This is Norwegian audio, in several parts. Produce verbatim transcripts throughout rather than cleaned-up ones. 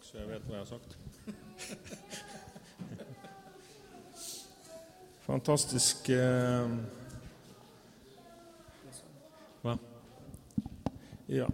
så jeg vet hva jeg har sagt. Fantastisk. Eh, hva? Ja.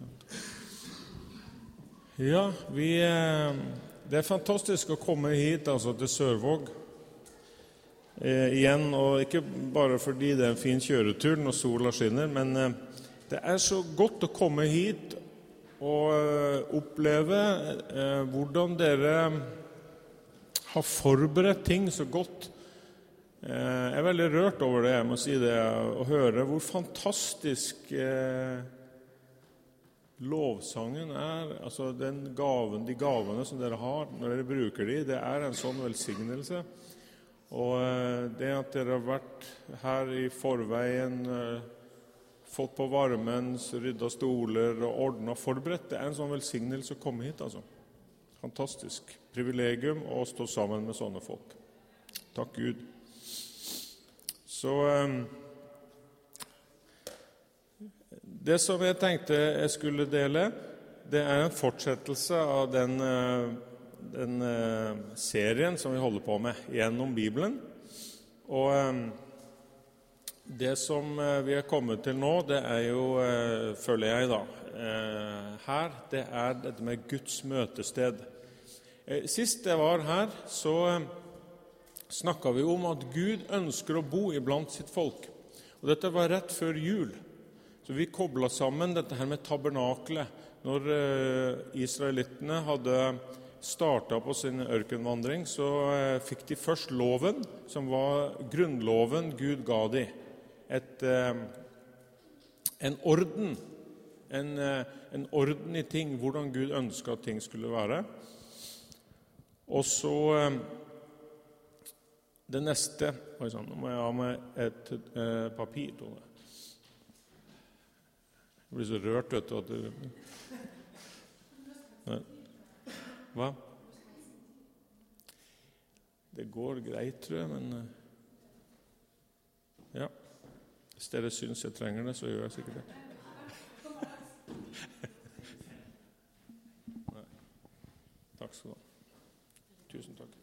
Ja, vi, eh, det er fantastisk å komme hit, altså til Sørvåg. Eh, igjen, og ikke bare fordi det er en fin kjøretur når sola skinner, men eh, det er så godt å komme hit og eh, oppleve eh, hvordan dere har forberedt ting så godt. Eh, jeg er veldig rørt over det, jeg må si det, å høre hvor fantastisk eh, lovsangen er, altså den gaven, de gavene som dere har når dere bruker de, det er en sånn velsignelse. Og eh, det at dere har vært her i forveien, eh, fått på varmen, ryddet stoler og ordnet forberedt, det er en sånn velsignelse å komme hit, altså. Fantastisk privilegium å stå sammen med sånne folk. Takk Gud. Så eh, det som jeg tenkte jeg skulle dele, det er en fortsettelse av den, den serien som vi holder på med gjennom Bibelen. Og det som vi er kommet til nå, det er jo, føler jeg da, her, det er dette med Guds møtested. Sist jeg var her, så snakket vi om at Gud ønsker å bo iblant sitt folk. Og dette var rett før jul. Så vi koblet sammen dette her med tabernaklet. Når israelittene hadde startet på sin ørkenvandring, så fikk de først loven, som var grunnloven Gud ga de. Et, en orden, en, en orden i ting, hvordan Gud ønsket at ting skulle være. Og så det neste, nå må jeg ha med et eh, papir, Tone. Jeg blir så rørt, vet du, at du... Hva? Det går greit, tror jeg, men... Ja. Hvis dere synes jeg trenger det, så gjør jeg sikkert det. Nei. Takk skal du ha. Tusen takk.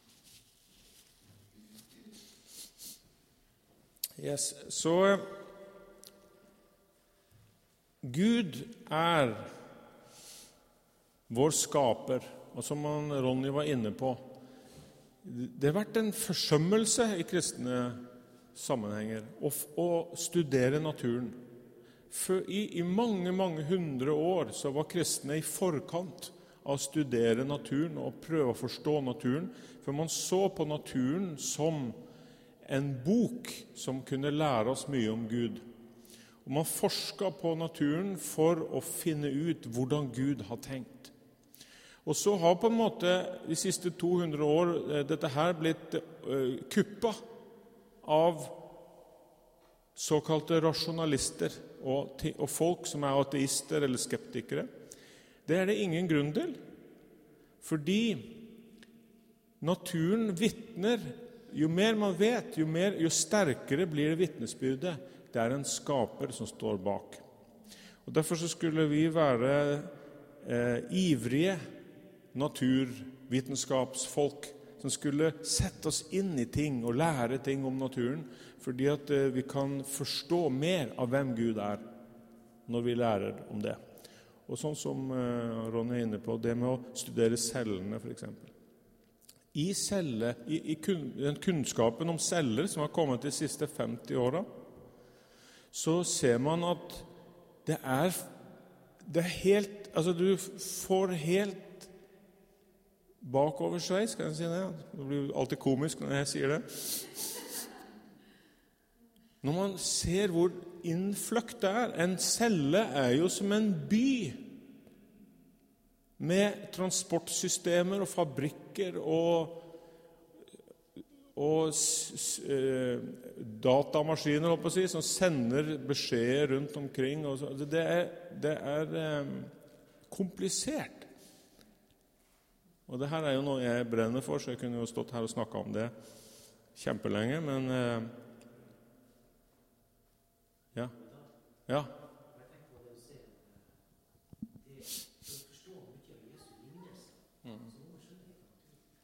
Yes, så... Gud er vår skaper, og som Ronny var inne på, det har vært en forsømmelse i kristne sammenhenger å, å studere naturen. For i, i mange, mange hundre år så var kristne i forkant av å studere naturen og prøve å forstå naturen, for man så på naturen som en bok som kunne lære oss mye om Gud. Og man forsket på naturen for å finne ut hvordan Gud har tenkt. Og så har på en måte de siste to hundre år dette her blitt uh, kuppet av såkalte rasjonalister og, og folk som er ateister eller skeptikere. Det er det ingen grunn til, fordi naturen vittner, jo mer man vet, jo, mer, jo sterkere blir det vittnesbyrdet. Det er en skaper som står bak. Og derfor så skulle vi være eh, ivrige naturvitenskapsfolk som skulle sette oss inn i ting og lære ting om naturen, fordi at eh, vi kan forstå mer av hvem Gud er når vi lærer om det. Og sånn som eh, Ronny er inne på, det med å studere cellene for eksempel. I, celle, i, i kun, den kunnskapen om celler som har kommet de siste femti årene, så ser man at det er, det er helt, altså du får helt bakover seg, skal jeg si det? Det blir alltid komisk når jeg sier det. Når man ser hvor innfløkt det er, en celle er jo som en by med transportsystemer og fabrikker og og datamaskiner, holdt på å si, som sender beskjeder rundt omkring. Og så. Det er, det er eh, komplisert. Og det her er jo noe jeg brenner for, så jeg kunne jo stått her og snakket om det kjempelenge, men eh, ja. Ja.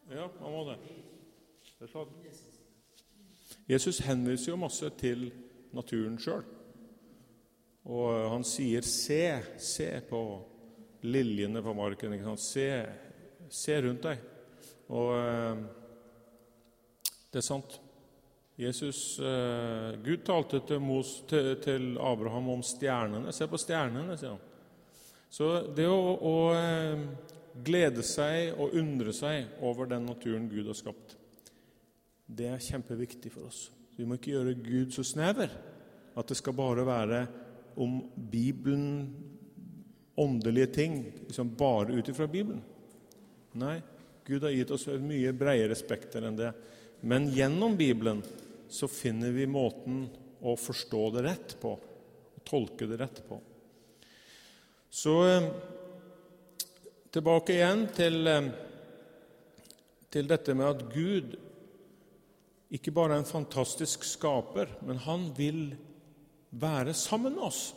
Ja, man må det. Det er sant. Jesus henviser jo masse til naturen selv. Og han sier, se, se på liljene på marken, ikke sant? Se, se rundt deg. Og eh, det er sant. Jesus, eh, Gud talte til, Mos, til, til Abraham om stjernene. Se på stjernene, sier han. Så det å, å eh, glede seg og undre seg over den naturen Gud har skapt, det er kjempeviktig for oss. Vi må ikke gjøre Gud så snever, at det skal bare være om Bibelen, åndelige ting, liksom bare ut fra Bibelen. Nei, Gud har gitt oss et mye bredere spekter enn det. Men gjennom Bibelen så finner vi måten å forstå det rett på, å tolke det rett på. Så tilbake igjen til, til dette med at Gud ikke bare er en fantastisk skaper, men han vil være sammen med oss.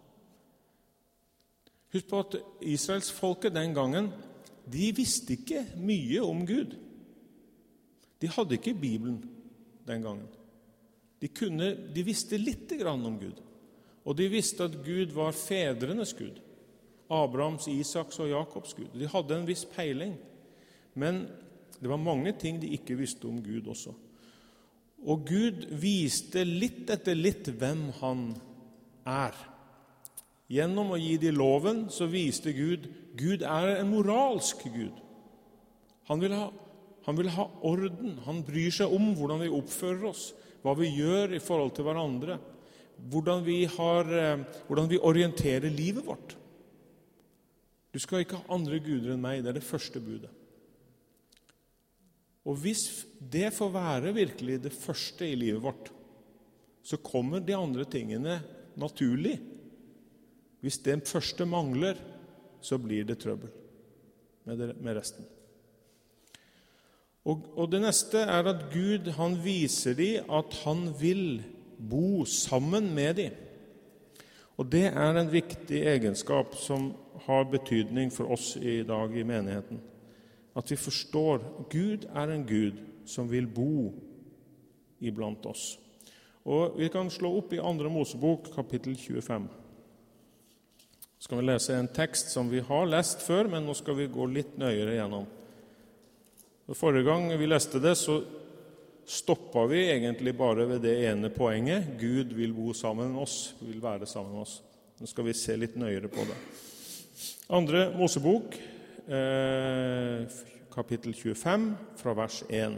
Husk på at Israels folket den gangen, de visste ikke mye om Gud. De hadde ikke Bibelen den gangen. De, kunne, de visste litt grann om Gud. Og de visste at Gud var fedrenes Gud. Abrahams, Isaks og Jakobs Gud. De hadde en viss peiling. Men det var mange ting de ikke visste om Gud også. Og Gud viste litt etter litt hvem han er. Gjennom å gi de loven, så viste Gud, Gud er en moralsk Gud. Han vil ha, han vil ha orden, han bryr seg om hvordan vi oppfører oss, hva vi gjør i forhold til hverandre, hvordan vi, har, hvordan vi orienterer livet vårt. Du skal ikke ha andre guder enn meg, det er det første budet. Og hvis det får være virkelig det første i livet vårt, så kommer de andre tingene naturlig. Hvis det første mangler, så blir det trøbbel med, det, med resten. Og, og det neste er at Gud, han viser dem at han vil bo sammen med dem. Og det er en viktig egenskap som har betydning for oss i dag i menigheten. At vi forstår at Gud er en Gud som vil bo iblant oss. Og vi kan slå opp i andre Mosebok, kapittel tjuefem. Så skal vi lese en tekst som vi har lest før, men nå skal vi gå litt nøyere gjennom. Forrige gang vi leste det, så stoppet vi egentlig bare ved det ene poenget. Gud vil bo sammen med oss, vil være sammen med oss. Nå skal vi se litt nøyere på det. Andre Mosebok, Eh, kapittel tjuefem, fra vers én.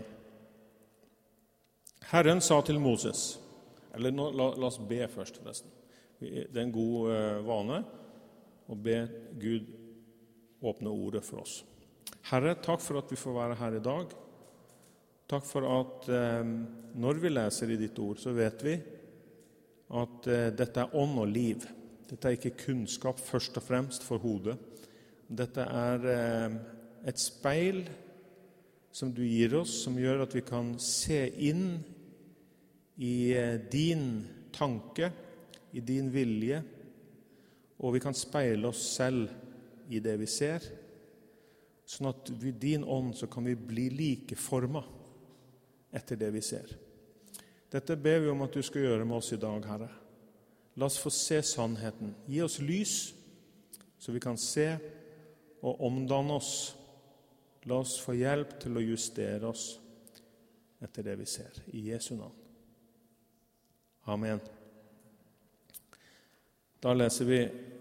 Herren sa til Moses, eller nå, la, la oss be først forresten. Det er en god eh, vane å be Gud åpne ordet for oss. Herre, takk for at vi får være her i dag. Takk for at eh, når vi leser i ditt ord, så vet vi at eh, dette er ånd og liv. Dette er ikke kunnskap først og fremst for hodet. Dette er eh, et speil som du gir oss, som gjør at vi kan se inn i eh, din tanke, i din vilje, og vi kan speile oss selv i det vi ser, sånn at ved din ånd så kan vi bli likeformet etter det vi ser. Dette ber vi om at du skal gjøre med oss i dag, Herre. La oss få se sannheten. Gi oss lys, så vi kan se og omdanne oss. La oss få hjelp til å justere oss etter det vi ser. I Jesu navn. Amen. Da leser vi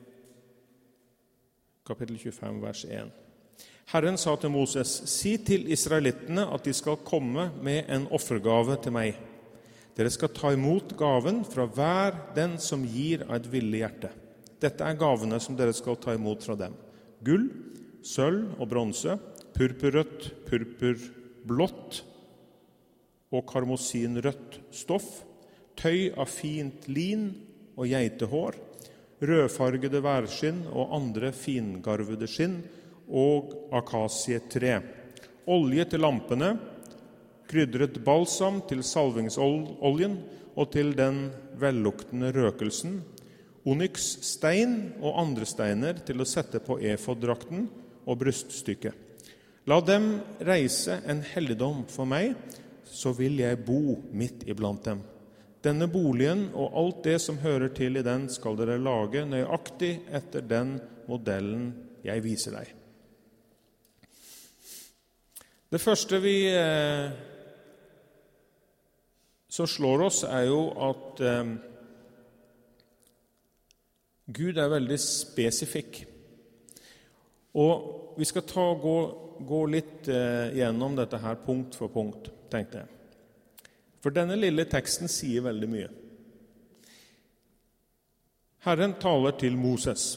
kapittel tjuefem, vers én. Herren sa til Moses, si til israelittene at de skal komme med en offergave til meg. Dere skal ta imot gaven fra hver den som gir av et villig hjerte. Dette er gavene som dere skal ta imot fra dem. Gull, sølv og bronse, purpurrødt, purpurblått og karmosinrødt stoff, tøy av fint lin og geitehår, rødfargede værskinn og andre fingarvede skinn og akasietre, olje til lampene, krydret balsam til salvingsoljen og til den velluktende røkelsen, onyx stein og andre steiner til å sette på efoddrakten og bryststykket. La dem reise en helligdom for meg, så vil jeg bo midt iblant dem. Denne boligen og alt det som hører til i den skal dere lage nøyaktig etter den modellen jeg viser deg. Det første vi eh, som slår oss er jo at eh, Gud er veldig spesifikk. Og vi skal ta og gå, gå litt eh, gjennom dette her punkt for punkt, tenkte jeg. For denne lille teksten sier veldig mye. Herren taler til Moses.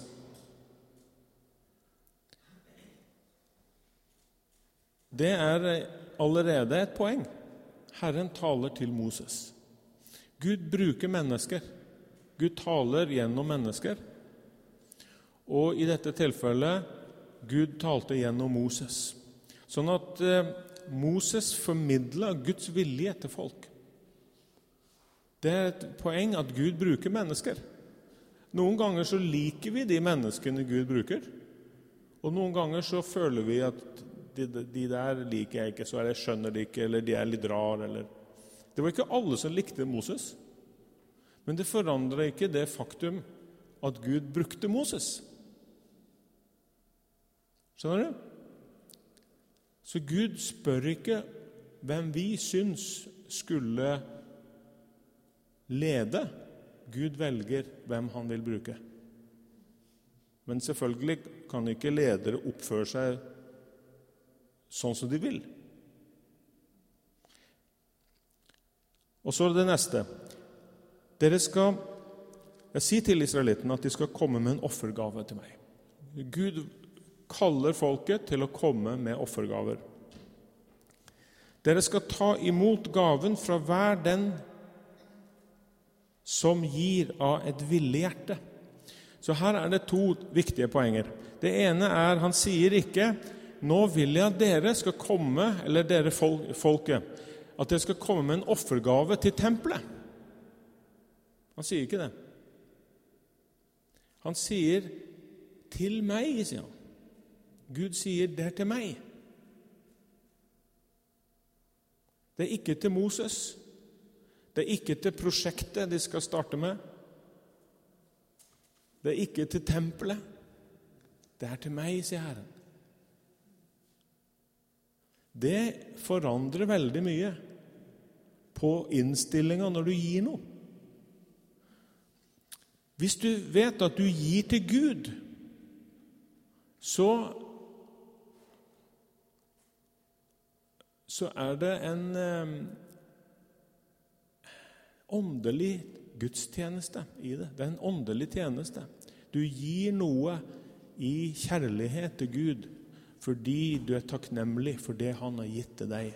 Det er allerede et poeng. Herren taler til Moses. Gud bruker mennesker. Gud taler gjennom mennesker. Og i dette tilfellet, Gud talte gjennom Moses. Sånn at eh, Moses formidler Guds vilje til folk. Det er et poeng at Gud bruker mennesker. Noen ganger så liker vi de menneskene Gud bruker, og noen ganger så føler vi at de, de der liker jeg ikke, så jeg skjønner de ikke, eller de er litt rar. Eller. Det var ikke alle som likte Moses, men det forandrer ikke det faktum at Gud brukte Moses. Skjønner du? Så Gud spør ikke hvem vi syns skulle lede. Gud velger hvem han vil bruke. Men selvfølgelig kan ikke ledere oppføre seg sånn som de vil. Og så det neste. Dere skal jeg si til israelittene at de skal komme med en offergave til meg. Gud kaller folket til å komme med offergaver. Dere skal ta imot gaven fra hver den som gir av et villig hjerte. Så her er det to viktige poenger. Det ene er, han sier ikke, nå vil jeg at dere skal komme, eller dere folket, at dere skal komme med en offergave til tempelet. Han sier ikke det. Han sier, til meg, sier han. Gud sier, det er til meg. Det er ikke til Moses. Det er ikke til prosjektet de skal starte med. Det er ikke til tempelet. Det er til meg, sier Herren. Det forandrer veldig mye på innstillingen når du gir noe. Hvis du vet at du gir til Gud, så, så er det en eh, åndelig gudstjeneste i det. Det er en åndelig tjeneste. Du gir noe i kjærlighet til Gud, fordi du er takknemlig for det han har gitt til deg.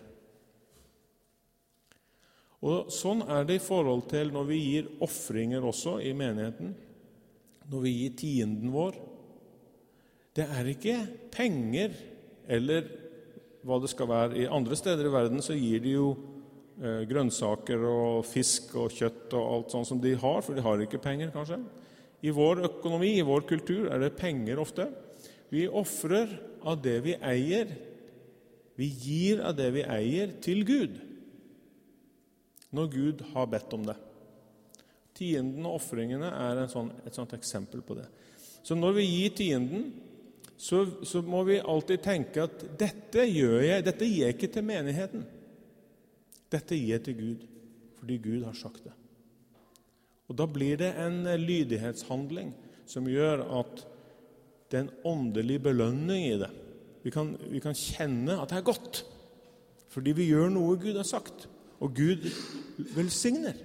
Og sånn er det i forhold til når vi gir offringer også i menigheten, når vi gir tienden vår. Det er ikke penger, eller hva det skal være. I andre steder i verden så gir de jo eh, grønnsaker og fisk og kjøtt og alt sånt som de har, for de har ikke penger kanskje. I vår økonomi, i vår kultur er det penger ofte. Vi offrer av det vi eier. Vi gir av det vi eier til Gud, når Gud har bedt om det. Tienden og offringene er en sånn, et sånt eksempel på det. Så når vi gir tienden, så, så må vi alltid tenke at dette gjør jeg, dette gir jeg ikke til menigheten. Dette gir jeg til Gud, fordi Gud har sagt det. Og da blir det en lydighetshandling som gjør at det er en åndelig belønning i det. Vi kan, vi kan kjenne at det er godt, fordi vi gjør noe Gud har sagt, og Gud velsigner.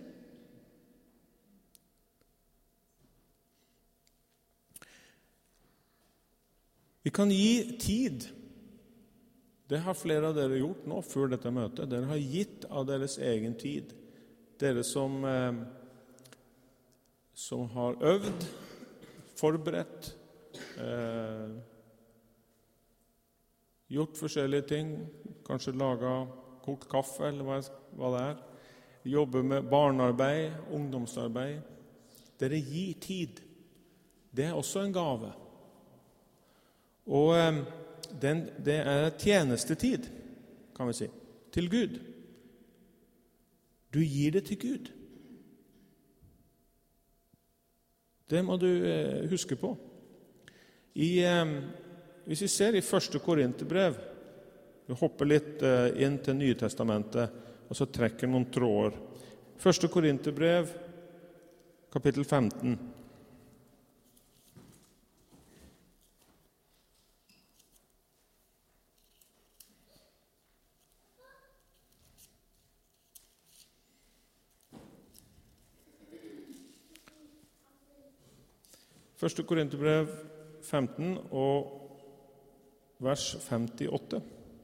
Vi kan gi tid. Det har flere av dere gjort nå før dette møtet. Dere har gitt av deres egen tid. Dere som, eh, som har øvd, forberedt, eh, gjort forskjellige ting, kanskje laget, kokt kaffe eller hva, hva det er. Jobber med barnearbeid, ungdomsarbeid. Dere gir tid. Det er også en gave. Og eh, den, det er tjenestetid, kan vi si, til Gud. Du gir det til Gud. Det må du eh, huske på. I, eh, hvis vi ser i første Korinterbrev, vi hopper litt eh, inn til Nye Testamentet, og så trekker noen tråder. Første Korinterbrev, kapittel femten. Første Korinterbrev femten og vers femtiåtte.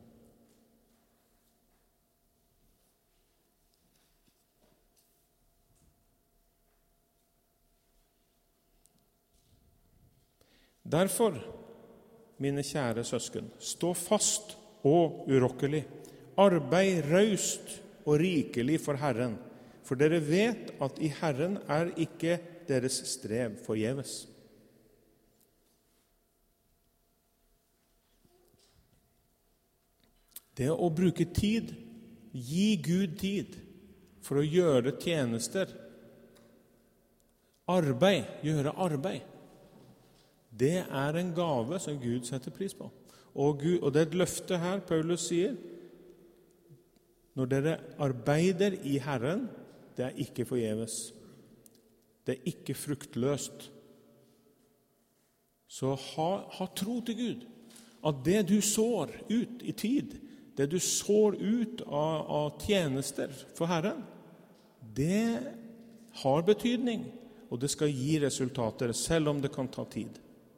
Derfor, mine kjære søsken, stå fast og urokkelig. Arbeid raust og rikelig for Herren, for dere vet at i Herren er ikke deres strev forgjeves. Det å bruke tid, gi Gud tid for å gjøre tjenester, arbeid, gjøre arbeid, det er en gave som Gud setter pris på. Og, Gud, og det er et løfte her, Paulus sier, når dere arbeider i Herren, det er ikke forgjeves. Det er ikke fruktløst. Så ha, ha tro til Gud, at det du sår ut i tid, det du sår ut av, av tjenester for Herren, det har betydning, og det skal gi resultater, selv om det kan ta tid.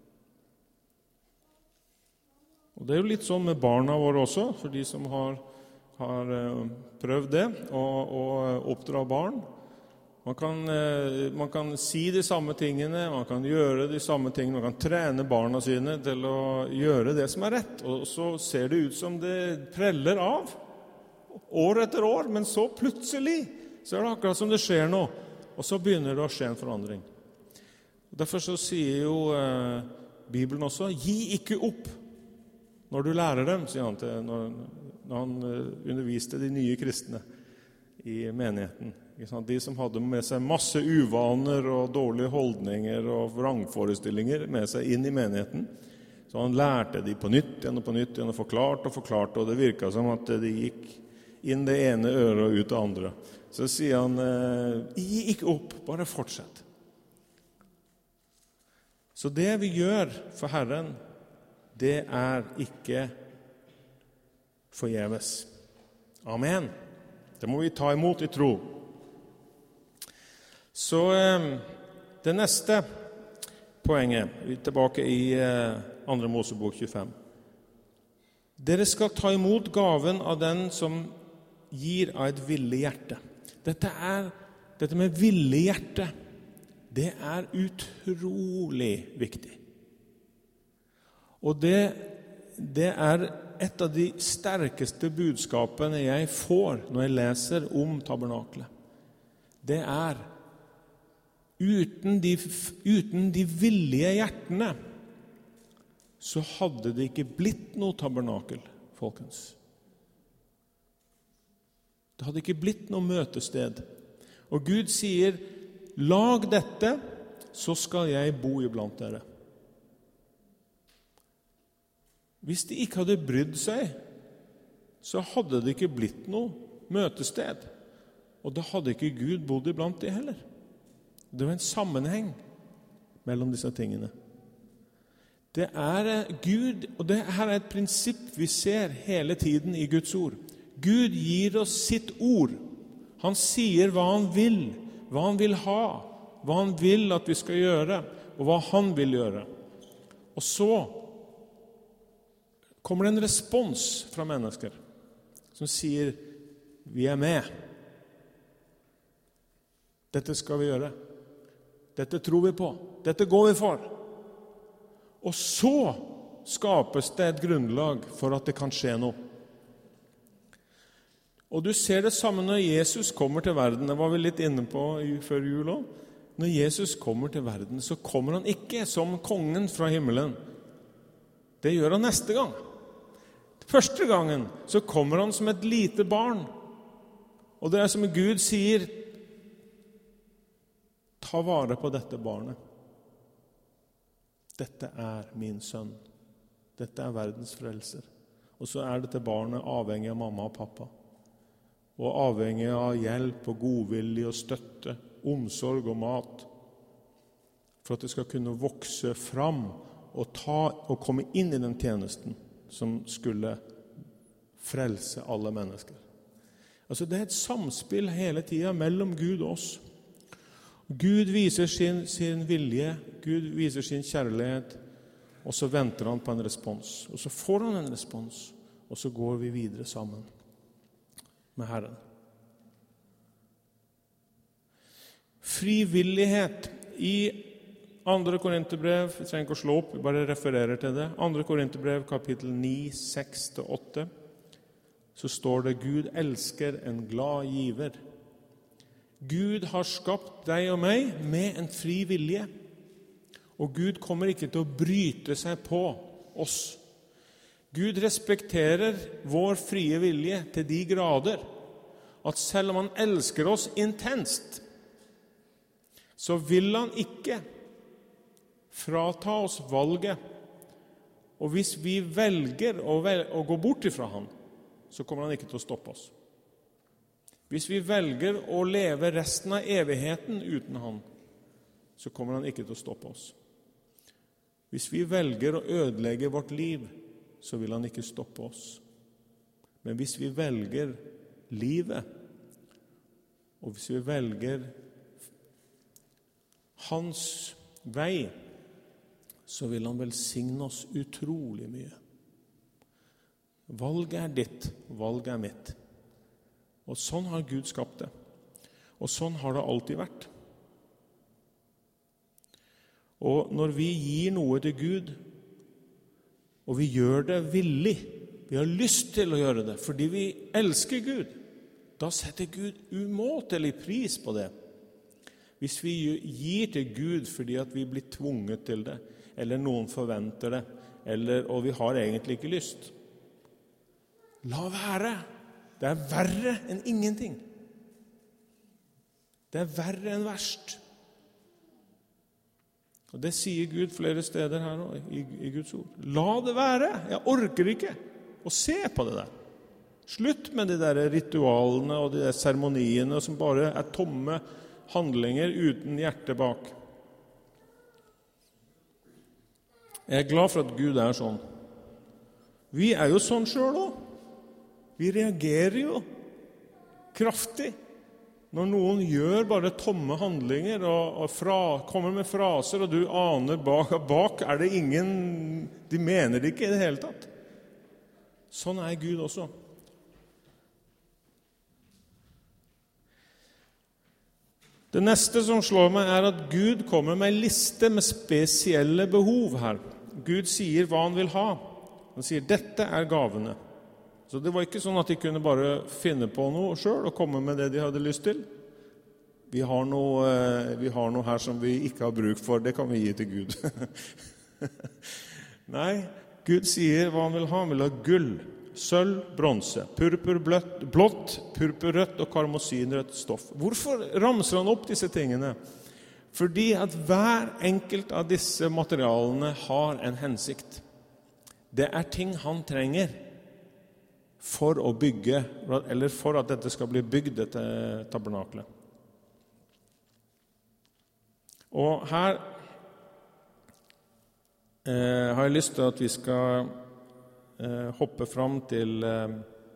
Og det er jo litt sånn med barna våre også, for de som har, har prøvd det, å, å oppdra barn. Man kan, man kan si de samme tingene, man kan gjøre de samme tingene, man kan trene barna sine til å gjøre det som er rett, og så ser det ut som det preller av, år etter år, men så plutselig så er det akkurat som det skjer noe, og så begynner det å skje en forandring. Derfor så sier jo eh, Bibelen også, gi ikke opp når du lærer dem, sier han til, når, når han underviste de nye kristne i menigheten. De som hadde med seg masse uvaner og dårlige holdninger og vrangforestillinger med seg inn i menigheten. Så han lærte de på nytt igjen og på nytt igjen og forklarte og forklarte, og det virket som at de gikk inn det ene øret og ut det andre. Så sier han, gi ikke opp, bare fortsett. Så det vi gjør for Herren, det er ikke forgjeves. Amen. Det må vi ta imot i tro. Så det neste poenget, vi er tilbake i andre Mosebok tjuefem. Dere skal ta imot gaven av den som gir av et villig hjerte. Dette, er, dette med villig hjerte, det er utrolig viktig. Og det, det er et av de sterkeste budskapene jeg får når jeg leser om tabernaklet. Det er uten de, uten de villige hjertene så hadde det ikke blitt noe tabernakel, folkens. Det hadde ikke blitt noe møtested. Og Gud sier, lag dette, så skal jeg bo iblant dere. Hvis de ikke hadde brydd seg, så hadde det ikke blitt noe møtested. Og da hadde ikke Gud bodd iblant det heller. Det var en sammenheng mellom disse tingene. Det er Gud, og det her er et prinsipp vi ser hele tiden i Guds ord. Gud gir oss sitt ord. Han sier hva han vil, hva han vil ha, hva han vil at vi skal gjøre, og hva han vil gjøre. Og så kommer det en respons fra mennesker som sier, vi er med. Dette skal vi gjøre. Dette tror vi på. Dette går vi for. Og så skapes det et grunnlag for at det kan skje noe. Og du ser det samme når Jesus kommer til verden. Det var vi litt inne på før jul også. Når Jesus kommer til verden, så kommer han ikke som kongen fra himmelen. Det gjør han neste gang. Første gangen så kommer han som et lite barn. Og det er som Gud sier, ta vare på dette barnet. Dette er min sønn. Dette er verdens frelser. Og så er dette barnet avhengig av mamma og pappa. Og avhengig av hjelp og godvilje og støtte, omsorg og mat. For at det skal kunne vokse fram og, ta, og komme inn i den tjenesten som skulle frelse alle mennesker. Altså det er et samspill hele tiden mellom Gud og oss. Gud viser sin, sin vilje, Gud viser sin kjærlighet, og så venter han på en respons. Og så får han en respons, og så går vi videre sammen med Herren. Frivillighet i andre Korinterbrev, jeg trenger ikke å slå opp, jeg bare refererer til det. andre Korinterbrev, kapittel ni, seks til åtte, så står det, Gud elsker en glad giver. Gud har skapt deg og meg med en fri vilje, og Gud kommer ikke til å bryte seg på oss. Gud respekterer vår frie vilje til de grader at selv om han elsker oss intenst, så vil han ikke frata oss valget. Og hvis vi velger å, vel- å gå bort ifra han, så kommer han ikke til å stoppe oss. Hvis vi velger å leve resten av evigheten uten han, så kommer han ikke til å stoppe oss. Hvis vi velger å ødelegge vårt liv, så vil han ikke stoppe oss. Men hvis vi velger livet, og hvis vi velger hans vei, så vil han velsigne oss utrolig mye. Valget er ditt, valget er mitt. Og sånn har Gud skapt det. Og sånn har det alltid vært. Og når vi gir noe til Gud, og vi gjør det villig, vi har lyst til å gjøre det, fordi vi elsker Gud, da setter Gud umåtelig pris på det. Hvis vi gir til Gud fordi at vi blir tvunget til det, eller noen forventer det, eller, og vi har egentlig ikke lyst, la være. Det er verre enn ingenting. Det er verre enn verst. Og det sier Gud flere steder her også, i, i Guds ord. La det være. Jeg orker ikke å se på det der. Slutt med de der ritualene og de der seremoniene som bare er tomme handlinger uten hjerte bak. Jeg er glad for at Gud er sånn. Vi er jo sånn selv også. Vi reagerer jo kraftig når noen gjør bare tomme handlinger og, og fra, kommer med fraser, og du aner bak, bak er det ingen, de mener det ikke i det hele tatt. Sånn er Gud også. Det neste som slår meg er at Gud kommer med en liste med spesielle behov her. Gud sier hva han vil ha. Han sier, dette er gavene. Så det var ikke sånn at de kunne bare finne på noe selv og komme med det de hadde lyst til. Vi har noe, vi har noe her som vi ikke har bruk for, det kan vi gi til Gud. Nei, Gud sier hva han vil ha. Han vil ha gull, sølv, bronse, purpurblått, blått, purpurrødt og karmosinrødt stoff. Hvorfor ramser han opp disse tingene? Fordi at hver enkelt av disse materialene har en hensikt. Det er ting han trenger for å bygge, eller for at dette skal bli bygd, dette tabernaklet. Og her eh, har jeg lyst til at vi skal eh, hoppe fram til eh,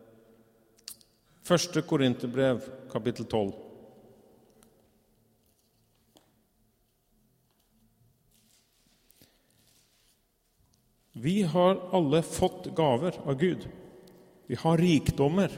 første Korinterbrev, kapittel tolv. Vi har alle fått gaver av Gud. Vi har rikdommer.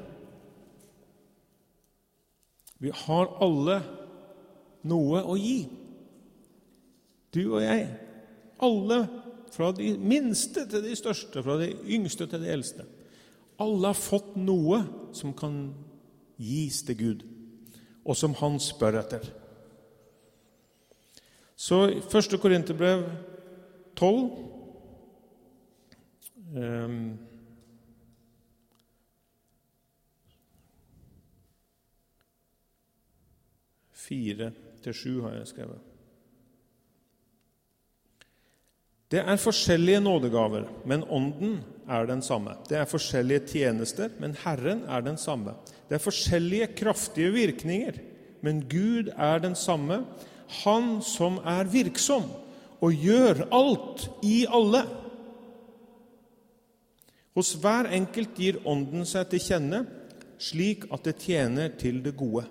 Vi har alle noe å gi. Du og jeg. Alle, fra de minste til de største, fra de yngste til de eldste. Alle har fått noe som kan gis til Gud, og som han spør etter. Så første Korinterbrev tolv, um, fire til sju har jeg skrevet. Det er forskjellige nådegaver, men ånden er den samme. Det er forskjellige tjenester, men Herren er den samme. Det er forskjellige kraftige virkninger, men Gud er den samme. Han som er virksom og gjør alt i alle. Hos hver enkelt gir ånden seg til kjenne, slik at det tjener til det gode.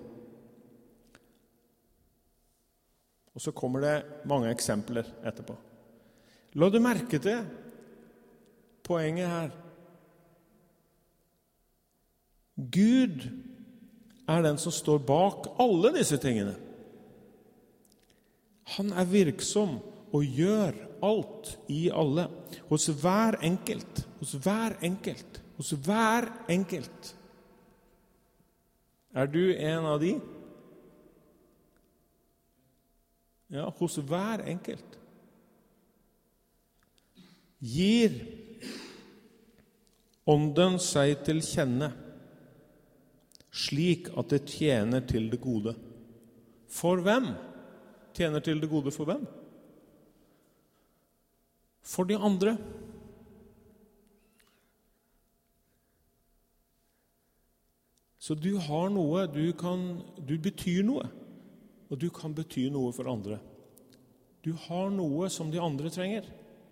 Og så kommer det mange eksempler etterpå. La du merke til poenget her. Gud er den som står bak alle disse tingene. Han er virksom og gjør alt i alle, hos hver enkelt, hos hver enkelt, hos hver enkelt. Er du en av de? Ja, hos hver enkelt. Gir ånden seg til kjenne, slik at det tjener til det gode. For hvem? Tjener til det gode for hvem? For de andre. Så du har noe, du, kan, du betyr noe, og du kan bety noe for andre. Du har noe som de andre trenger.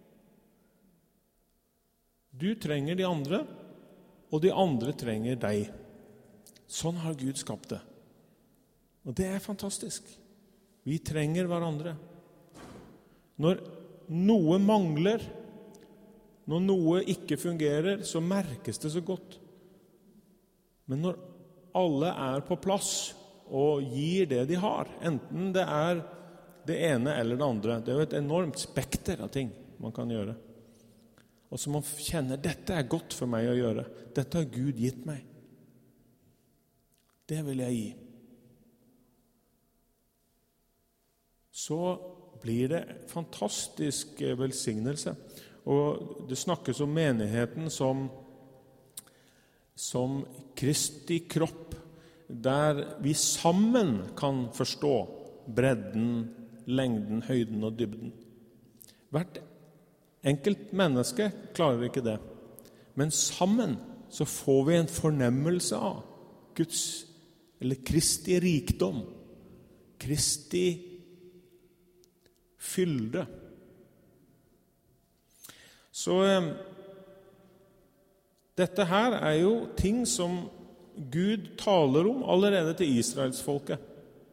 Du trenger de andre, og de andre trenger deg. Sånn har Gud skapt det. Og det er fantastisk. Vi trenger hverandre. Når noe mangler, når noe ikke fungerer, så merkes det så godt. Men når alle er på plass og gir det de har, enten det er det ene eller det andre, det er jo et enormt spekter av ting man kan gjøre. Og så man kjenner, dette er godt for meg å gjøre. Dette har Gud gitt meg. Det vil jeg gi. Så blir det fantastisk velsignelse. Og det snakkes om menigheten som, som Kristi kropp, der vi sammen kan forstå bredden, lengden, høyden og dybden. Hvert enkelt menneske klarer ikke det. Men sammen så får vi en fornemmelse av Guds, eller Kristi rikdom, Kristi fylde. Så eh, dette her er jo ting som Gud taler om allerede til Israelsfolket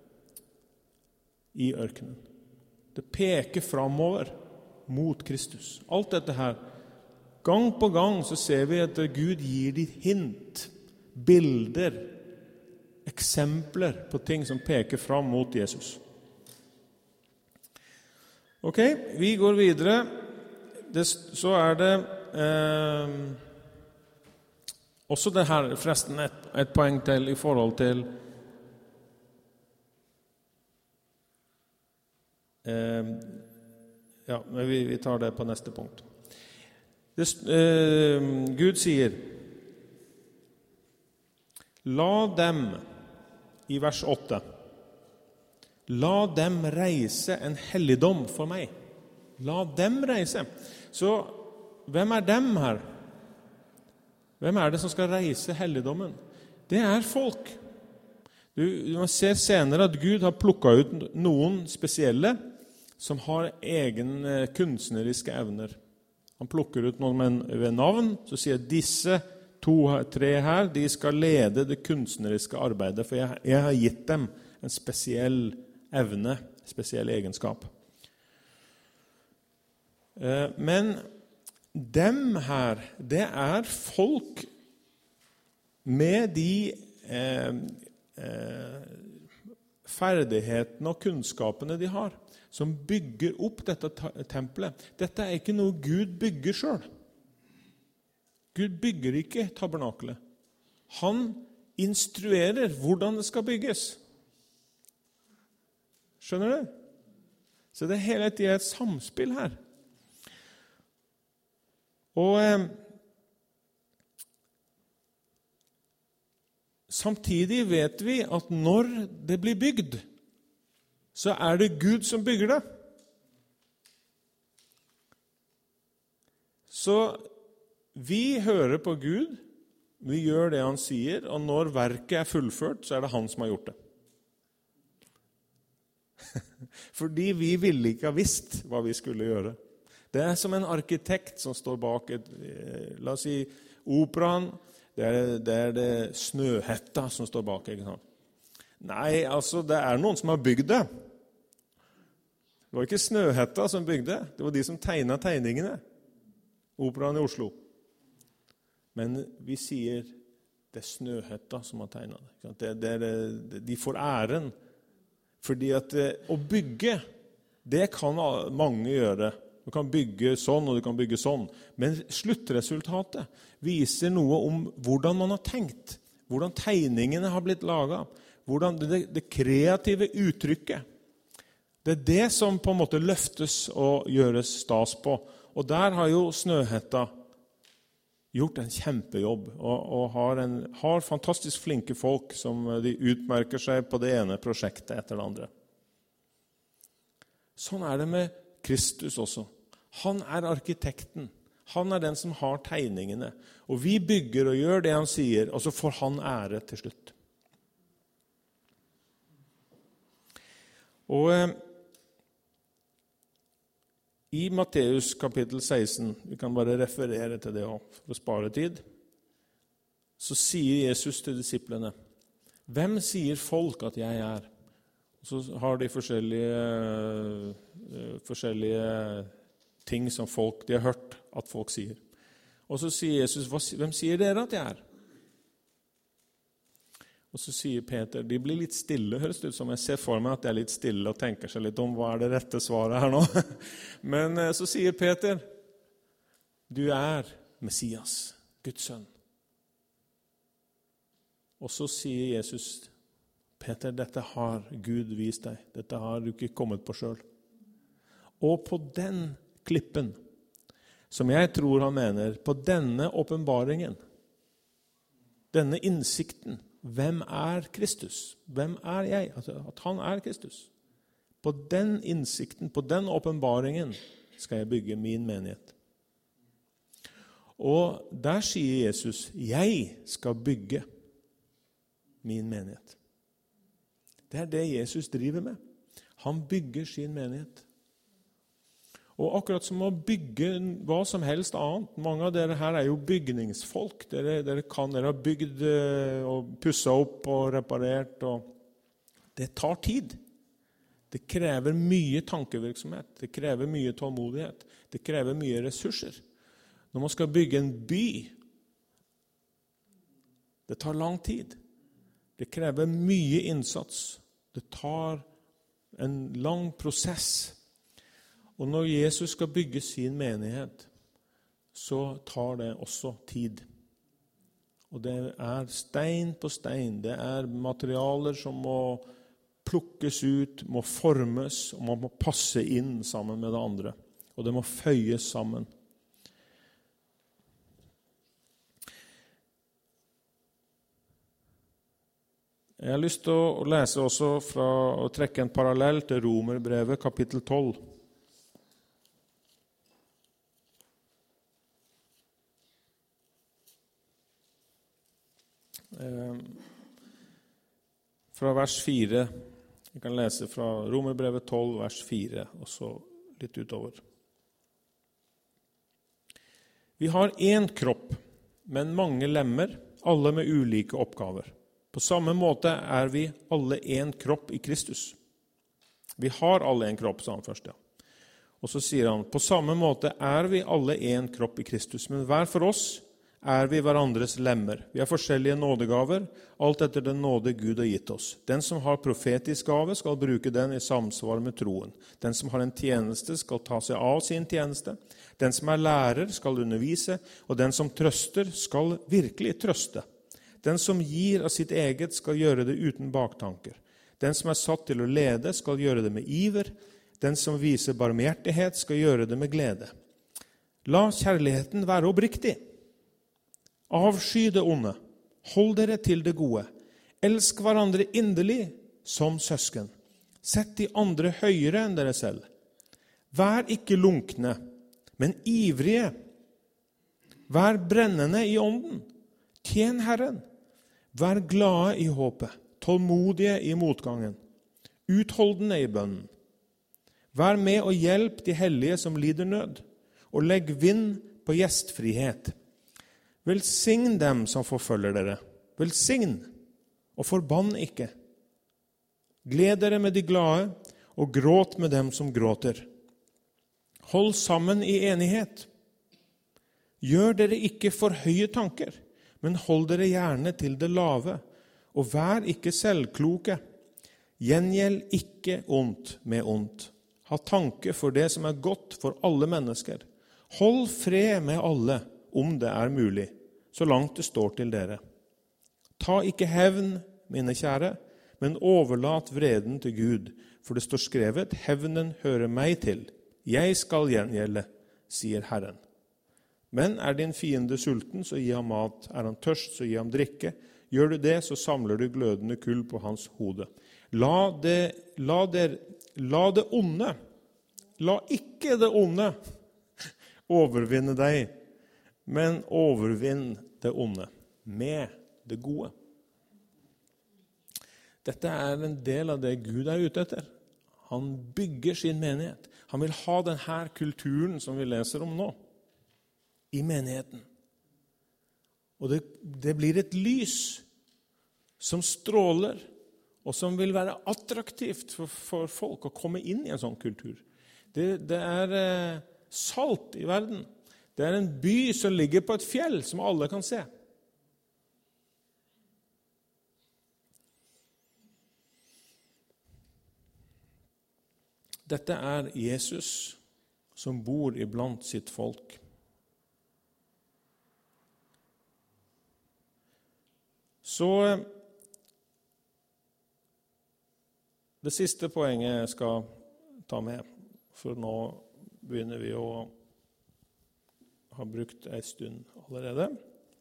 i ørkenen. Det peker framover mot Kristus. Alt dette her. Gang på gang så ser vi at Gud gir de hint, bilder, eksempler på ting som peker fram mot Jesus. Ok, vi går videre. Det, så er det eh, også det her, forresten et, et poeng til i forhold til eh, ja, men vi, vi tar det på neste punkt. Det, eh, Gud sier, la dem, i vers åtte, la dem reise en helligdom for meg. La dem reise. Så hvem er dem her? Hvem er det som skal reise helligdommen? Det er folk. Du, man ser senere at Gud har plukket ut noen spesielle som har egen kunstneriske evner. Han plukker ut noen ved navn, så sier disse to, tre her, de skal lede det kunstneriske arbeidet, for jeg, jeg har gitt dem en spesiell evne, spesiell egenskap. Men dem her, det er folk med de eh, eh, ferdighetene og kunnskapene de har, som bygger opp dette tempelet. Dette er ikke noe Gud bygger selv. Gud bygger ikke tabernakelet. Han instruerer hvordan det skal bygges. Skjønner du? Så det er hele tiden et samspill her. Og eh, samtidig vet vi at når det blir bygd, så er det Gud som bygger det. Så vi hører på Gud, vi gjør det han sier, og når verket er fullført, så er det han som har gjort det. Fordi vi ville ikke ha visst hva vi skulle gjøre. Det er som en arkitekt som står bak et, la oss si, operaen, det er det, er det Snøhetta som står bak, ikke sant? Nei, altså, det er noen som har bygd det. Det var ikke Snøhetta som bygde, det var de som tegnet tegningene. Operaen i Oslo. Men vi sier, det er Snøhetta som har tegnet det. det, det, det de får æren. Fordi at å bygge, det kan mange gjøre. Du kan bygge sånn, og du kan bygge sånn. Men sluttresultatet viser noe om hvordan man har tenkt, hvordan tegningene har blitt laget, hvordan det, det kreative uttrykket. Det er det som på en måte løftes og gjøres stas på. Og der har jo Snøhetta gjort en kjempejobb, og, og har, en, har fantastisk flinke folk som de utmerker seg på det ene prosjektet etter det andre. Sånn er det med Kristus også. Han er arkitekten. Han er den som har tegningene. Og vi bygger og gjør det han sier, og så får han ære til slutt. Og eh, i Matteus kapittel seksten, vi kan bare referere til det for å spare tid, så sier Jesus til disiplene, hvem sier folk at jeg er? Så har de forskjellige, forskjellige ting som folk, de har hørt at folk sier. Og så sier Jesus, hvem sier dere at jeg er? Og så sier Peter, de blir litt stille, høres det ut som. Jeg ser for meg at de er litt stille og tenker seg litt om hva er det rette svaret her nå. Men så sier Peter, du er Messias, Guds sønn. Og så sier Jesus, Peter, dette har Gud vist deg. Dette har du ikke kommet på selv. Og på den klippen, som jeg tror han mener, på denne åpenbaringen, denne innsikten, hvem er Kristus? Hvem er jeg? Altså, at han er Kristus. På den innsikten, på den åpenbaringen, skal jeg bygge min menighet. Og der sier Jesus, jeg skal bygge min menighet. Det er det Jesus driver med. Han bygger sin menighet. Og akkurat som å bygge hva som helst annet. Mange av dere her er jo bygningsfolk. Dere, dere kan, dere har bygd og pusset opp og reparert. Og det tar tid. Det krever mye tankevirksomhet. Det krever mye tålmodighet. Det krever mye ressurser. Når man skal bygge en by, det tar lang tid. Det krever mye innsats. Det tar en lang prosess. Og når Jesus skal bygge sin menighet, så tar det også tid. Og det er stein på stein. Det er materialer som må plukkes ut, må formes, og man må passe inn sammen med det andre. Og det må føyes sammen. Jeg har lyst til å lese også fra, og trekke en parallell til Romerbrevet kapittel tolv. Fra vers fire, jeg kan lese fra Romerbrevet tolv, vers fire, og så litt utover. Vi har en kropp, men mange lemmer, alle med ulike oppgaver. På samme måte er vi alle en kropp i Kristus. Vi har alle en kropp, sa han først, ja. Og så sier han, på samme måte er vi alle en kropp i Kristus, men hver for oss er vi hverandres lemmer. Vi har forskjellige nådegaver, alt etter den nåde Gud har gitt oss. Den som har profetisk gave skal bruke den i samsvar med troen. Den som har en tjeneste skal ta seg av sin tjeneste. Den som er lærer skal undervise, og den som trøster skal virkelig trøste. Den som gir av sitt eget skal gjøre det uten baktanker. Den som er satt til å lede skal gjøre det med iver. Den som viser barmhjertighet skal gjøre det med glede. La kjærligheten være oppriktig. Avsky det onde. Hold dere til det gode. Elsk hverandre inderlig som søsken. Sett de andre høyere enn dere selv. Vær ikke lunkne, men ivrige. Vær brennende i ånden. Tjen Herren. Vær glade i håpet, tålmodige i motgangen, utholdende i bønnen. Vær med og hjelp de hellige som lider nød, og legg vind på gjestfrihet. Velsign dem som forfølger dere. Velsign, og forbann ikke. Gled dere med de glade, og gråt med dem som gråter. Hold sammen i enighet. Gjør dere ikke for høye tanker, men hold dere gjerne til det lave, og vær ikke selvkloke. Gjengjeld ikke ondt med ondt. Ha tanke for det som er godt for alle mennesker. Hold fred med alle, om det er mulig, så langt det står til dere. Ta ikke hevn, mine kjære, men overlat vreden til Gud, for det står skrevet, hevnen hører meg til. Jeg skal gjengjelde, sier Herren. Men er din fiende sulten, så gi ham mat. Er han tørst, så gi ham drikke. Gjør du det, så samler du glødende kull på hans hode. La det, la det, la det onde, la ikke det onde overvinne deg, men overvinn det onde med det gode. Dette er en del av det Gud er ute etter. Han bygger sin menighet. Han vil ha denne kulturen som vi leser om nå, i menigheten. Og det, det blir et lys som stråler, og som vil være attraktivt for, for folk å komme inn i en sånn kultur. Det, det er eh, salt i verden. Det er en by som ligger på et fjell som alle kan se. Dette er Jesus som bor iblant sitt folk. Så det siste poenget jeg skal ta med, for nå begynner vi å ha brukt en stund allerede.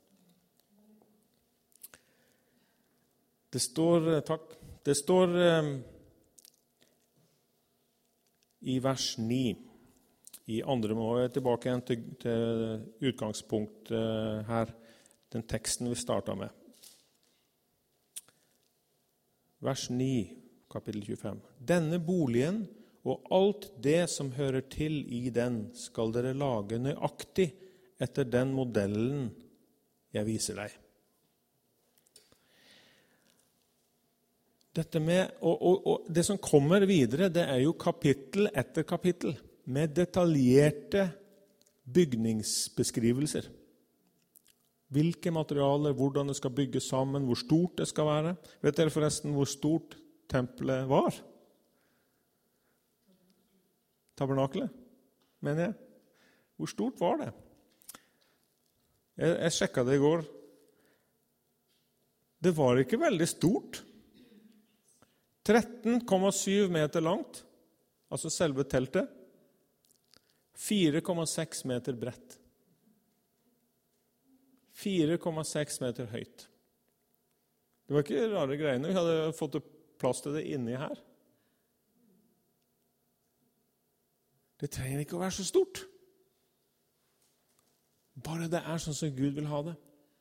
Det står, takk, det står eh, i vers ni, i andre må jeg tilbake igjen til, til utgangspunktet her, den teksten vi startet med. Vers ni, kapittel tjuefem. Denne boligen og alt det som hører til i den skal dere lage nøyaktig etter den modellen jeg viser deg. Dette med, og, og, og det som kommer videre, det er jo kapittel etter kapittel med detaljerte bygningsbeskrivelser. Hvilke materialer, hvordan det skal bygges sammen, hvor stort det skal være. Vet dere forresten hvor stort tempelet var? Tabernakelet, mener jeg. Hvor stort var det? Jeg, jeg sjekket det i går. Det var ikke veldig stort. tretten komma syv meter langt, altså selve teltet. fire komma seks meter bredt. fire komma seks meter høyt. Det var ikke rare greiene. Vi hadde fått plass til det inni her. Det trenger ikke å være så stort. Bare det er sånn som Gud vil ha det.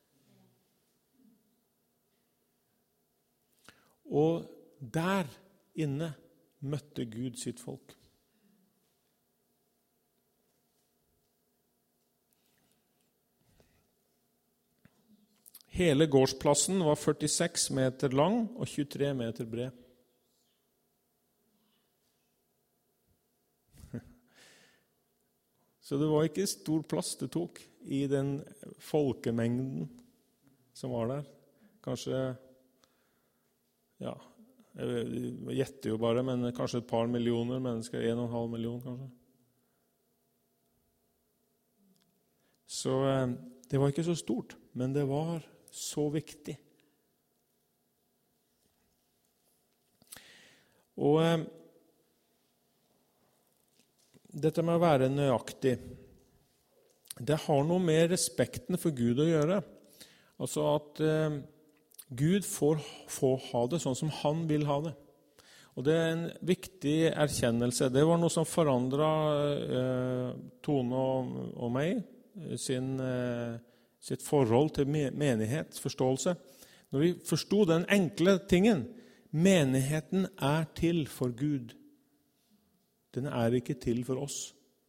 Og der inne møtte Gud sitt folk. Hele gårdsplassen var førtiseks meter lang og tjuetre meter bred. Så det var ikke stor plass det tok i den folkemengden som var der. Kanskje, ja, jeg gjetter jo bare, men kanskje et par millioner mennesker, en og en halv million kanskje. Så det var ikke så stort, men det var så viktig. Og eh, dette med å være nøyaktig, det har noe med respekten for Gud å gjøre. Altså at eh, Gud får, får ha det sånn som han vil ha det. Og det er en viktig erkjennelse. Det var noe som forandret eh, Tone og, og meg, sin, eh, sitt forhold til menighetsforståelse. Når vi forstod den enkle tingen, menigheten er til for Gud. Den er ikke til for oss.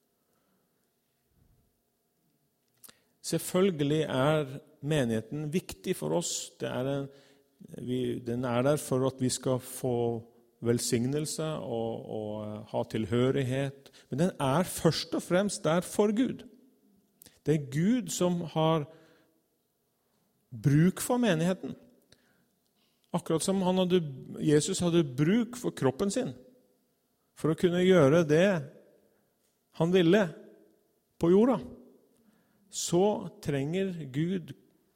Selvfølgelig er menigheten viktig for oss. Det er en, vi, den er der for at vi skal få velsignelse og, og ha tilhørighet. Men den er først og fremst der for Gud. Det er Gud som har bruk for menigheten. Akkurat som han hadde, Jesus hadde bruk for kroppen sin for å kunne gjøre det han ville på jorda. Så trenger Gud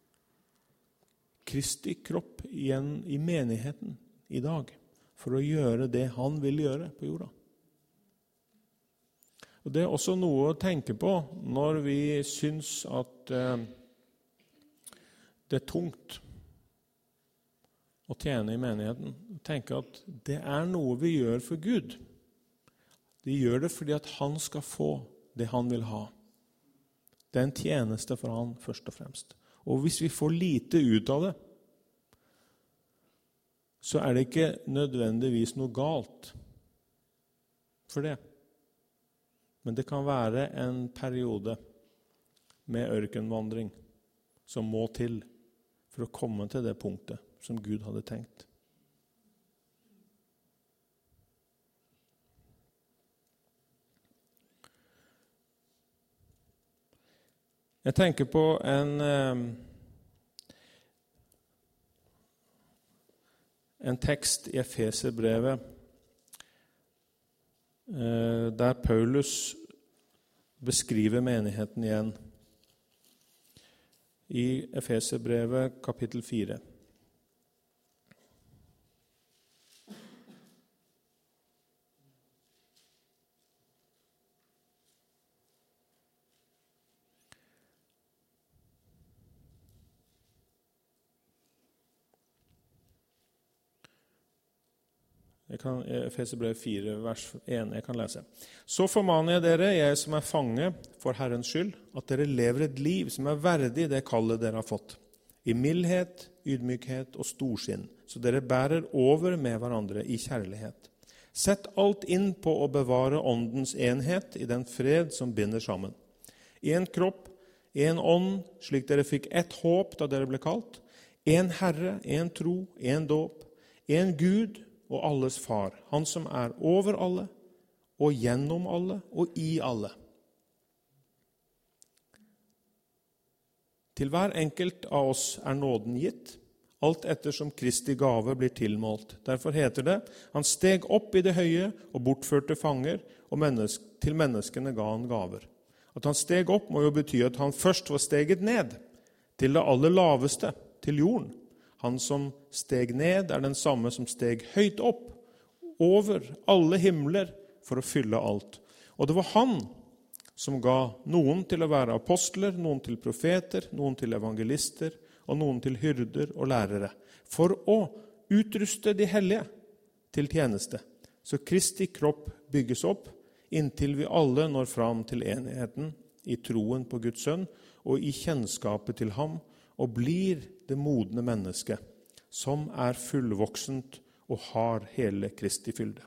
Kristi kropp igjen i menigheten i dag for å gjøre det han vil gjøre på jorda. Og det er også noe å tenke på når vi syns at eh, det er tungt å tjene i menigheten. Tenke at det er noe vi gjør for Gud. Vi gjør det fordi at han skal få det han vil ha. Det er en tjeneste for han først og fremst. Og hvis vi får lite ut av det, så er det ikke nødvendigvis noe galt for det. Men det kan være en periode med ørkenvandring som må til for å komme til det punktet som Gud hadde tenkt. Jeg tenker på en en tekst i Efeserbrevet der Paulus beskriver menigheten igjen. I Efeserbrevet kapittel fire. Jeg kan, Efeserbrevet fire, vers én, jeg kan lese. Så formaner jeg dere, jeg som er fange for Herrens skyld, at dere lever et liv som er verdig det kallet dere har fått, i mildhet, ydmykhet og storsinn, så dere bærer over med hverandre i kjærlighet. Sett alt inn på å bevare åndens enhet i den fred som binder sammen. En kropp, en ånd, slik dere fikk ett håp da dere ble kalt, en Herre, en tro, en dåp, en Gud og alles far, han som er over alle, og gjennom alle, og i alle. Til hver enkelt av oss er nåden gitt, alt etter som Kristi gave blir tilmålt. Derfor heter det, han steg opp i det høye og bortførte fanger, og menneske, til menneskene ga han gaver. At han steg opp må jo bety at han først var steget ned, til det aller laveste, til jorden. Han som steg ned er den samme som steg høyt opp, over alle himler, for å fylle alt. Og det var han som ga noen til å være apostler, noen til profeter, noen til evangelister, og noen til hyrder og lærere, for å utruste de hellige til tjeneste, så Kristi kropp bygges opp, inntil vi alle når fram til enigheten i troen på Guds sønn, og i kjennskapet til ham, og blir det modne mennesket, som er fullvoksent og har hele Kristi fylde.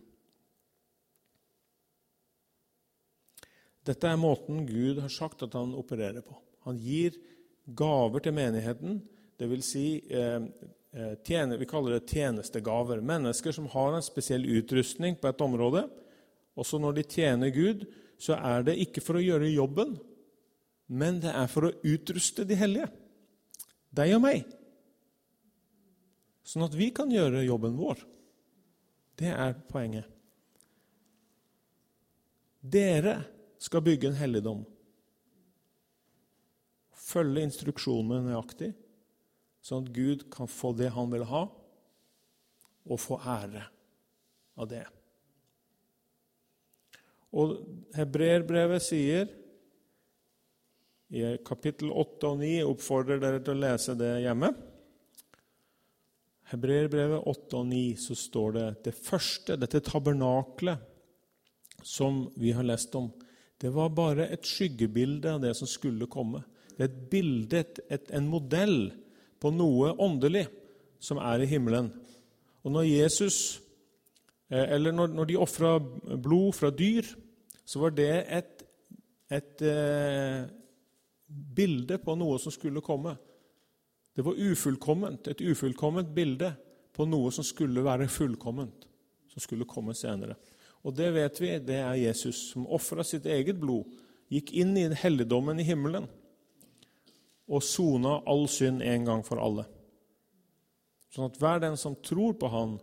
Dette er måten Gud har sagt at han opererer på. Han gir gaver til menigheten, det vil si, eh, tjene, vi kaller det tjenestegaver. Mennesker som har en spesiell utrustning på et område, og så når de tjener Gud, så er det ikke for å gjøre jobben, men det er for å utruste de hellige. Deg og meg. Sånn at vi kan gjøre jobben vår. Det er poenget. Dere skal bygge en helligdom. Følge instruksjonene nøyaktig, sånn at Gud kan få det han vil ha, og få ære av det. Og Hebreerbrevet sier, i kapittel åtte og ni, oppfordrer dere til å lese det hjemme. Hebreerbrevet åtte og ni, så står det det første, dette tabernaklet som vi har lest om, det var bare et skyggebilde av det som skulle komme. Det er et bilde, et, et, en modell på noe åndelig som er i himmelen. Og når Jesus, eller når, når de offret blod fra dyr, så var det et, et eh, bilde på noe som skulle komme. Det var ufullkomment, et ufullkomment bilde på noe som skulle være fullkomment, som skulle komme senere. Og det vet vi, det er Jesus som offret sitt eget blod, gikk inn i helligdommen i himmelen og sonet all synd en gang for alle. Sånn at hver den som tror på han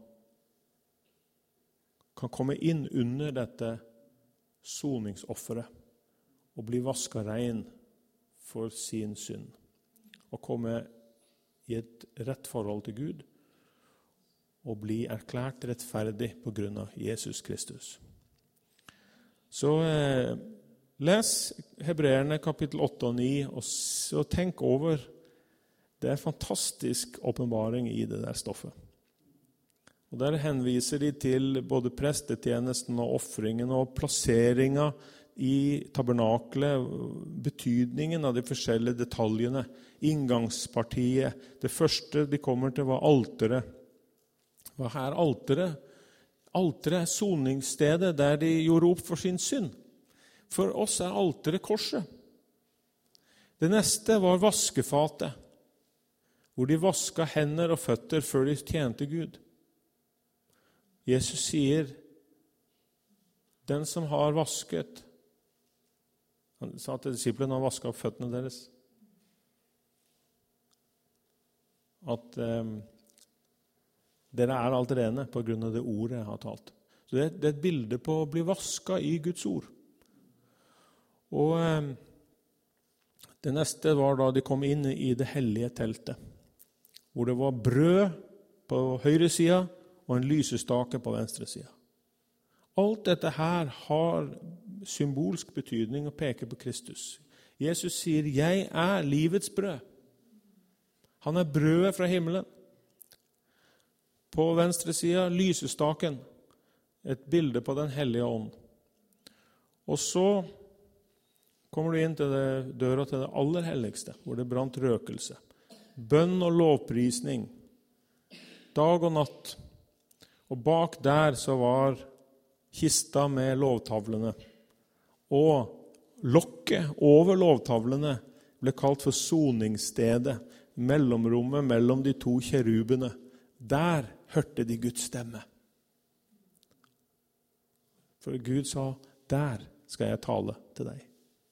kan komme inn under dette soningsofferet og bli vasket rein for sin synd og komme i et rett forhold til Gud og bli erklært rettferdig på grunn av Jesus Kristus. Så eh, les Hebreerne kapittel åtte og ni og, og tenk over. Det er fantastisk åpenbaring i det der stoffet. Og der henviser de til både prestetjenesten og offringen og plasseringen i tabernaklet, betydningen av de forskjellige detaljene, inngangspartiet. Det første de kommer til var alteret. Hva er alteret? Alteret er soningsstedet der de gjorde opp for sin synd. For oss er alteret korset. Det neste var vaskefatet, hvor de vasket hender og føtter før de tjente Gud. Jesus sier, den som har vasket, han sa til disiplene, han vasket opp føttene deres, at eh, dere er alt rene på grunn av det ordet jeg har talt. Så det, det er et bilde på å bli vasket i Guds ord. Og eh, det neste var da de kom inn i det hellige teltet, hvor det var brød på høyre sida og en lysestake på venstre sida. Alt dette her har symbolsk betydning og peker på Kristus. Jesus sier, jeg er livets brød. Han er brødet fra himmelen. På venstre sida, lysestaken, et bilde på den hellige ånd. Og så kommer du inn til det, døra til det aller helligste, hvor det brant røkelse. Bønn og lovprisning, dag og natt. Og bak der så var kista med lovtavlene. Og lokket over lovtavlene ble kalt for soningsstedet, mellomrommet mellom de to kjerubene. Der hørte de Guds stemme. For Gud sa, der skal jeg tale til deg.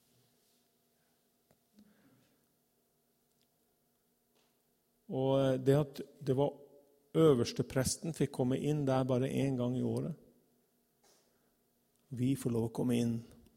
Og det at det var øverste presten fikk komme inn der bare en gang i året. Vi får lov å komme inn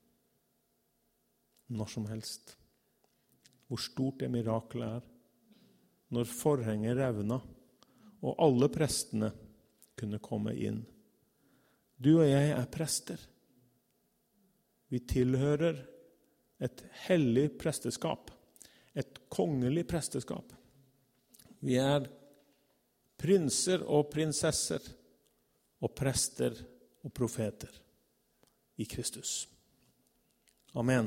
når som helst. Hvor stort det mirakelet er. Når forhenget revna, og alle prestene kunne komme inn. Du og jeg er prester. Vi tilhører et hellig presteskap. Et kongelig presteskap. Vi er prinser og prinsesser, og prester og profeter i Kristus. Amen.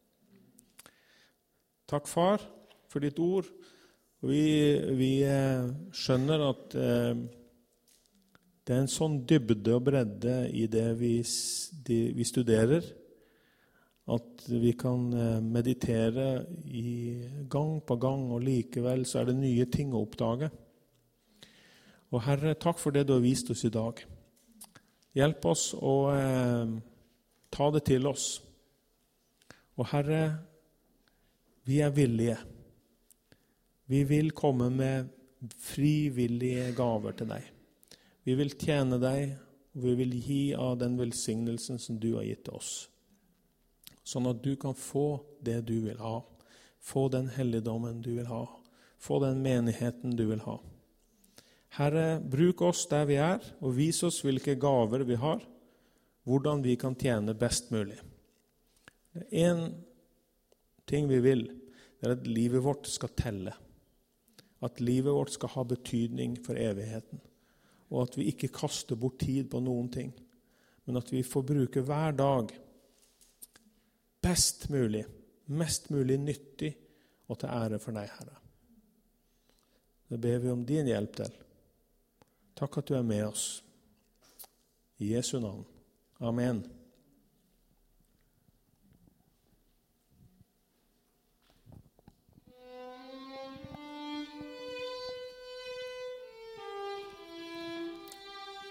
Takk, far, for ditt ord. Vi, vi skjønner at eh, det er en sånn dybde og bredde i det vi, de, vi studerer, at vi kan meditere i gang på gang, og likevel så er det nye ting å oppdage. Og Herre, takk for det du har vist oss i dag. Hjelp oss å eh, ta det til oss. Og Herre, vi er villige. Vi vil komme med frivillige gaver til deg. Vi vil tjene deg, og vi vil gi av den velsignelsen som du har gitt oss. Sånn at du kan få det du vil ha. Få den helligdommen du vil ha. Få den menigheten du vil ha. Herre, bruk oss der vi er, og vis oss hvilke gaver vi har, hvordan vi kan tjene best mulig. Det er en ting vi vil, det er at livet vårt skal telle. at livet vårt skal ha betydning for evigheten, og at vi ikke kaster bort tid på noen ting, men at vi får bruke hver dag best mulig, mest mulig nyttig og til ære for deg, Herre. Det ber vi om din hjelp til. Takk at du er med oss. I Jesu navn. Amen.